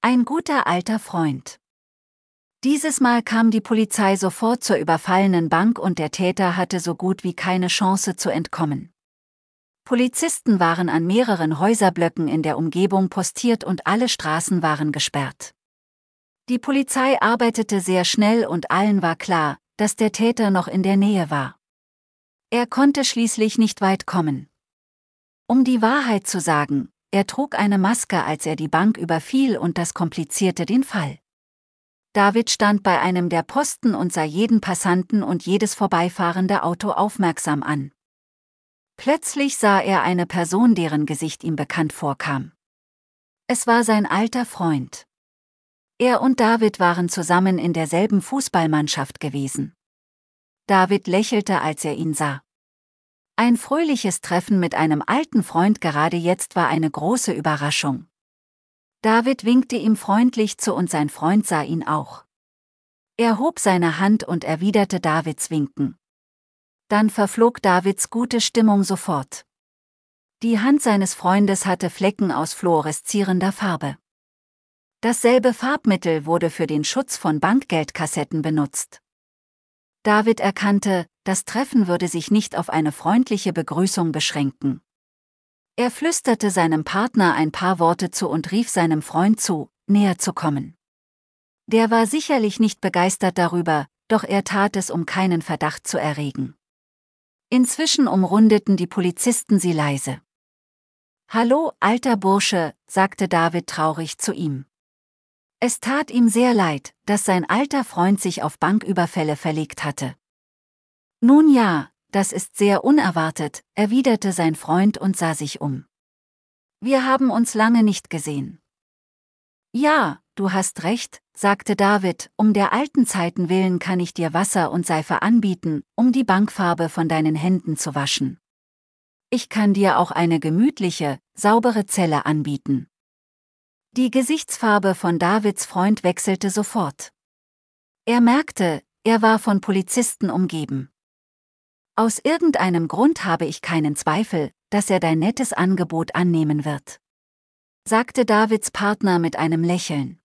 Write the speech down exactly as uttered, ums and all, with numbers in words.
Ein guter alter Freund. Dieses Mal kam die Polizei sofort zur überfallenen Bank und der Täter hatte so gut wie keine Chance zu entkommen. Polizisten waren an mehreren Häuserblöcken in der Umgebung postiert und alle Straßen waren gesperrt. Die Polizei arbeitete sehr schnell und allen war klar, dass der Täter noch in der Nähe war. Er konnte schließlich nicht weit kommen. Um die Wahrheit zu sagen, er trug eine Maske, als er die Bank überfiel und das komplizierte den Fall. David stand bei einem der Posten und sah jeden Passanten und jedes vorbeifahrende Auto aufmerksam an. Plötzlich sah er eine Person, deren Gesicht ihm bekannt vorkam. Es war sein alter Freund. Er und David waren zusammen in derselben Fußballmannschaft gewesen. David lächelte, als er ihn sah. Ein fröhliches Treffen mit einem alten Freund gerade jetzt war eine große Überraschung. David winkte ihm freundlich zu und sein Freund sah ihn auch. Er hob seine Hand und erwiderte Davids Winken. Dann verflog Davids gute Stimmung sofort. Die Hand seines Freundes hatte Flecken aus fluoreszierender Farbe. Dasselbe Farbmittel wurde für den Schutz von Bankgeldkassetten benutzt. David erkannte, das Treffen würde sich nicht auf eine freundliche Begrüßung beschränken. Er flüsterte seinem Partner ein paar Worte zu und rief seinem Freund zu, näher zu kommen. Der war sicherlich nicht begeistert darüber, doch er tat es, um keinen Verdacht zu erregen. Inzwischen umrundeten die Polizisten sie leise. »Hallo, alter Bursche«, sagte David traurig zu ihm. Es tat ihm sehr leid, dass sein alter Freund sich auf Banküberfälle verlegt hatte. »Nun ja, das ist sehr unerwartet«, erwiderte sein Freund und sah sich um. »Wir haben uns lange nicht gesehen.« »Ja, du hast recht«, sagte David, »um der alten Zeiten willen kann ich dir Wasser und Seife anbieten, um die Bankfarbe von deinen Händen zu waschen. Ich kann dir auch eine gemütliche, saubere Zelle anbieten.« Die Gesichtsfarbe von Davids Freund wechselte sofort. Er merkte, er war von Polizisten umgeben. »Aus irgendeinem Grund habe ich keinen Zweifel, dass er dein nettes Angebot annehmen wird«, sagte Davids Partner mit einem Lächeln.